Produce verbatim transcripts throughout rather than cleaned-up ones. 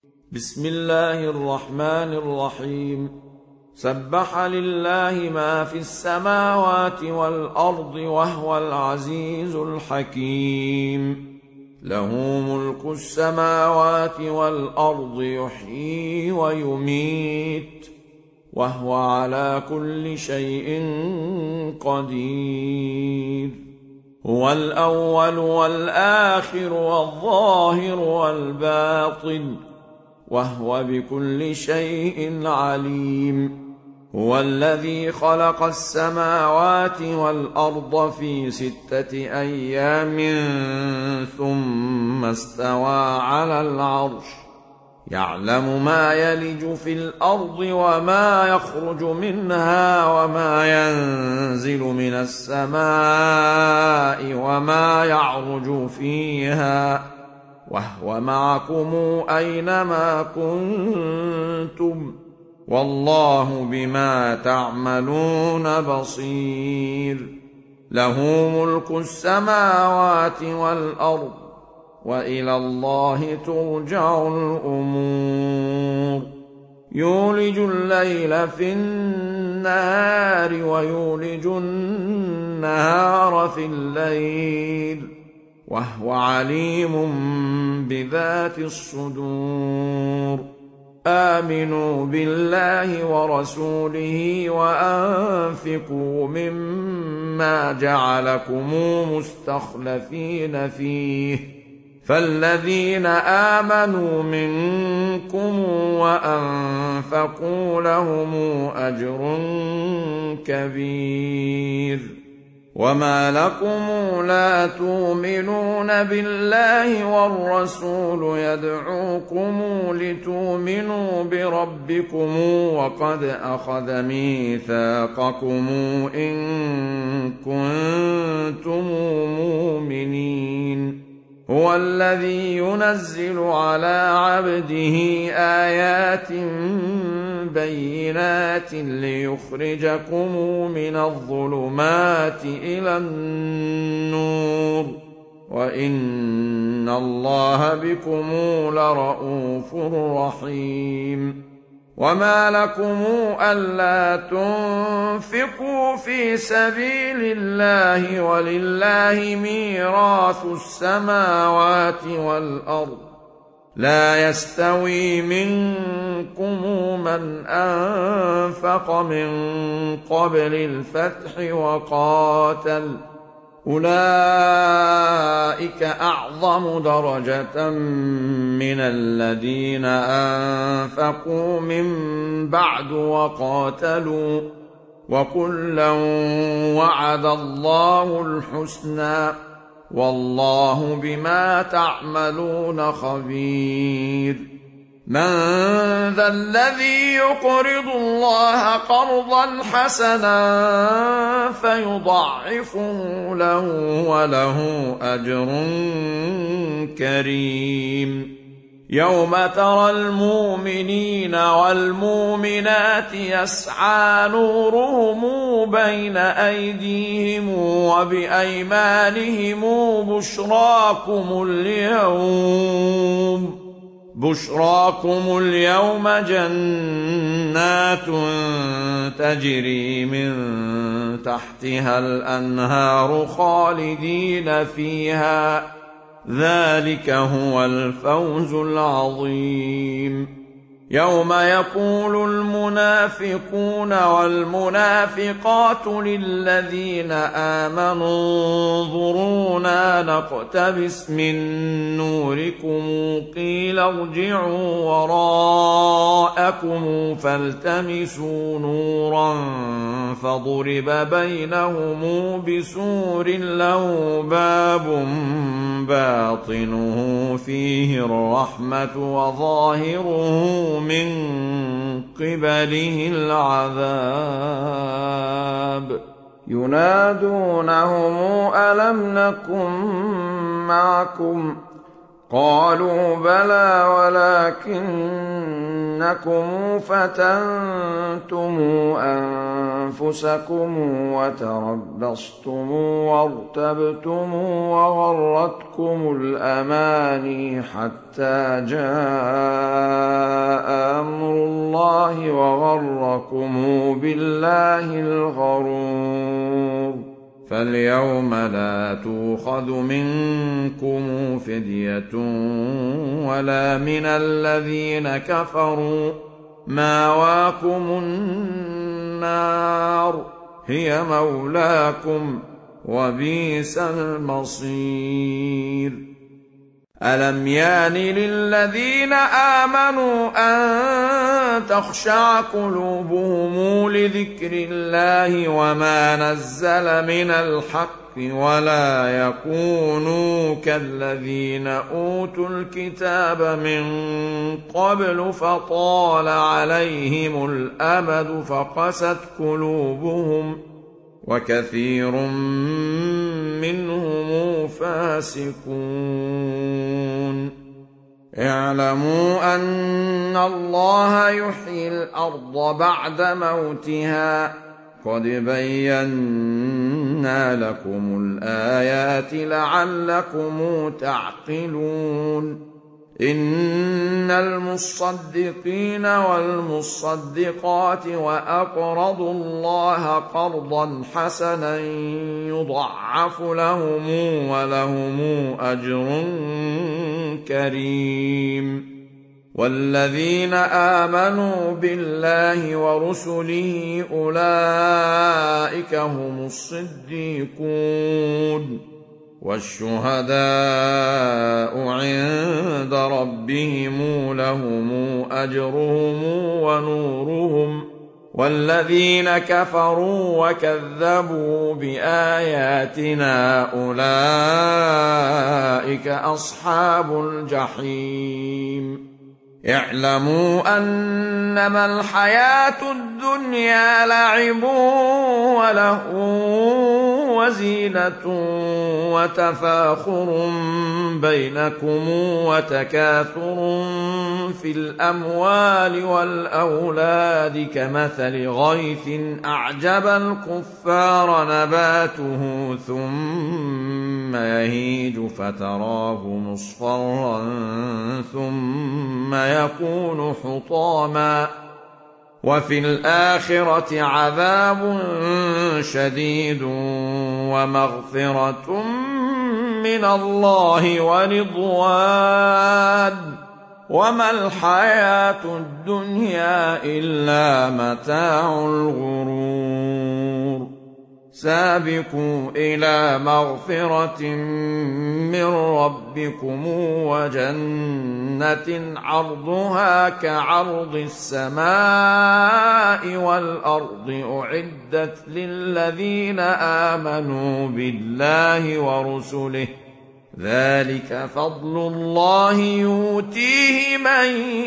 بسم الله الرحمن الرحيم. سبح لله ما في السماوات والأرض وهو العزيز الحكيم. له ملك السماوات والأرض يحيي ويميت وهو على كل شيء قدير. هو الأول والآخر والظاهر والباطن وهو بكل شيء عليم. هو الذي خلق السماوات والأرض في ستة أيام ثم استوى على العرش يعلم ما يلج في الأرض وما يخرج منها وما ينزل من السماء وما يعرج فيها وهو معكم أينما كنتم والله بما تعملون بصير. له ملك السماوات والأرض وإلى الله ترجع الأمور. يولج الليل في النهار ويولج النهار في الليل وهو عليم بذات الصدور. آمنوا بالله ورسوله وأنفقوا مما جعلكم مستخلفين فيه فالذين آمنوا منكم وأنفقوا لهم أجر كبير. وما لكم لا تؤمنون بالله والرسول يدعوكم لتؤمنوا بربكم وقد أخذ ميثاقكم إن كنتم مؤمنين. هو الذي ينزل على عبده آيات بينات ليخرجكم من الظلمات إلى النور وإن الله بكم لرءوف رحيم. وما لكم ألا تنفقوا في سبيل الله ولله ميراث السماوات والأرض لا يستوي منكم من أنفق من قبل الفتح وقاتل أولئك أعظم درجة من الذين أنفقوا من بعد وقاتلوا وكلا وعد الله الحسنى والله بما تعملون خبير. من ذا الذي يقرض الله قرضا حسنا فيضاعفه له وله أجر كريم. يوم ترى المؤمنين والمؤمنات يسعى نورهم بين أيديهم وبأيمانهم بشراكم اليوم بشراكم اليوم جنات تجري من تحتها الأنهار خالدين فيها ذلك هو الفوز العظيم. يوم يقول المنافقون والمنافقات للذين آمنوا انظرونا نقتبس من نوركم قيل ارجعوا وراءكم فالتمسوا نورا فضرب بينهم بسور له باب باطنه فيه الرحمة وظاهره من قبله العذاب. ينادونهم ألم نكن معكم قالوا بلى ولكنكم فتنتم أنفسكم وتربصتم وارتبتم وغرتكم الأماني حتى جاء فاليوم لا تؤخذ منكم فدية ولا من الذين كفروا، ماواكم النار هي مولاكم وبئس المصير. ألم يان للذين آمنوا أن تخشع قلوبهم لذكر الله وما نزل من الحق ولا يكونوا كالذين أوتوا الكتاب من قبل فطال عليهم الأمد فقست قلوبهم وكثير منهم فاسقون. اعلموا أن الله يحيي الأرض بعد موتها، قد بينا لكم الآيات لعلكم تعقلون. إن المصدقين والمصدقات وأقرضوا الله قرضا حسنا يضاعف لهم ولهم أجر كريم. والذين آمنوا بالله ورسله أولئك هم الصديقون والشهداء عند ربهم لهم أجرهم ونورهم. والذين كفروا وكذبوا بآياتنا أولئك أصحاب الجحيم. اعلموا أنما الحياة الدنيا لعب ولهو وزينة وتفاخر بينكم وتكاثر في الأموال والأولاد كمثل غيث أعجب الكفار نباته ثم يهيج فتراه مصفرا ثم يكون حطاما وفي الآخرة عذاب شديد ومغفرة من الله ورضوان وما الحياة الدنيا إلا متاع الغرور. سابقوا إلى مغفرة من ربكم وجنة عرضها كعرض السماء والأرض أعدت للذين آمنوا بالله ورسله، ذلك فضل الله يؤتيه من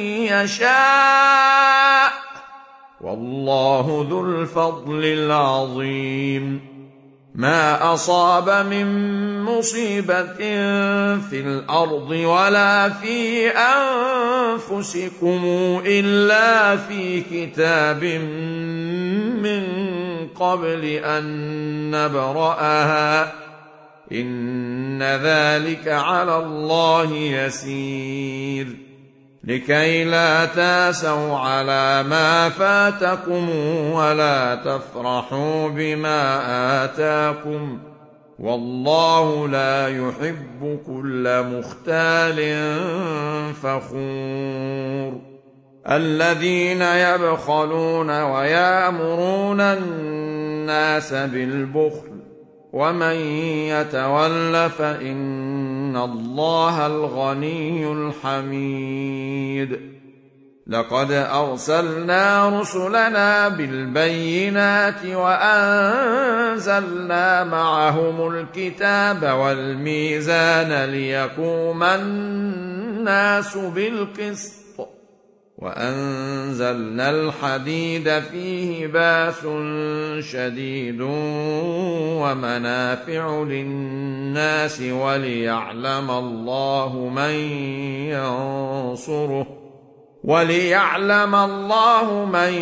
يشاء والله ذو الفضل العظيم. ما أصاب من مصيبة في الأرض ولا في أنفسكم إلا في كتاب من قبل أن نبرأها إن ذلك على الله يسير. لكي لا تاسوا على ما فاتكم ولا تفرحوا بما آتاكم والله لا يحب كل مختال فخور. الذين يبخلون ويأمرون الناس بالبخل ومن يتول فإن الله الغني الحميد. لقد أرسلنا رسلنا بالبينات وأنزلنا معهم الكتاب والميزان ليقوم الناس بالقسط وأنزلنا الحديد فيه بأس شديد ومنافع للناس وليعلم الله من ينصره وليعلم الله من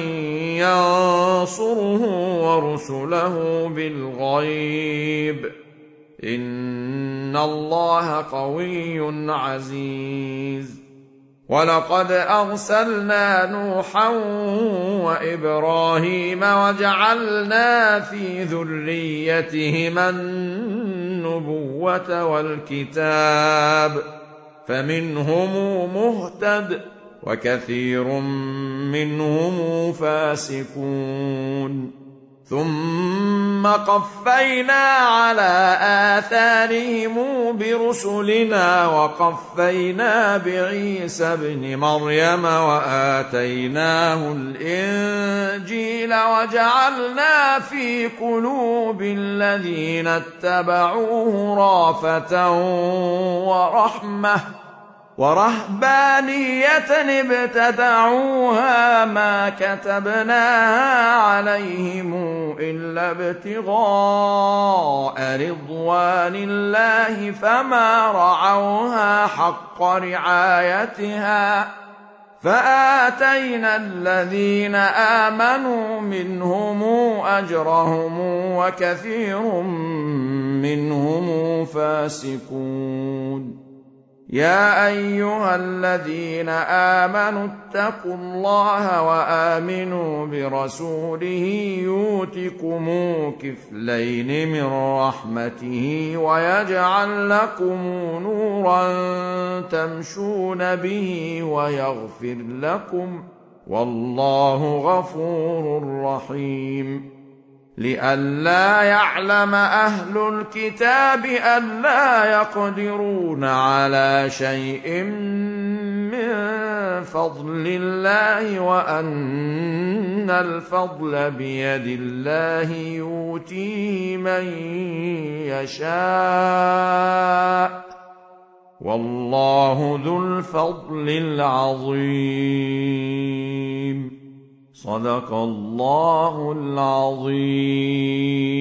ينصره ورسله بالغيب إن الله قوي عزيز. ولقد أرسلنا نوحا وإبراهيم وجعلنا في ذريتهما النبوة والكتاب فمنهم مهتد وكثير منهم فاسقون ثم قفينا على آثارهم برسلنا وقفينا بعيسى ابن مريم وآتيناه الإنجيل وجعلنا في قلوب الذين اتبعوه رأفة ورحمة ورهبانية ابتدعوها ما كتبناها عليهم إلا ابتغاء رضوان الله فما رعوها حق رعايتها فآتينا الذين آمنوا منهم أجرهم وكثير منهم فاسقون يا أيها الذين آمنوا اتقوا الله وآمنوا برسوله يؤتكم كفلين من رحمته ويجعل لكم نورا تمشون به ويغفر لكم والله غفور رحيم لئلا يعلم أهل الكتاب ألا يقدرون على شيء من فضل الله وأن الفضل بيد الله يؤتيه من يشاء والله ذو الفضل العظيم صدق الله العظيم.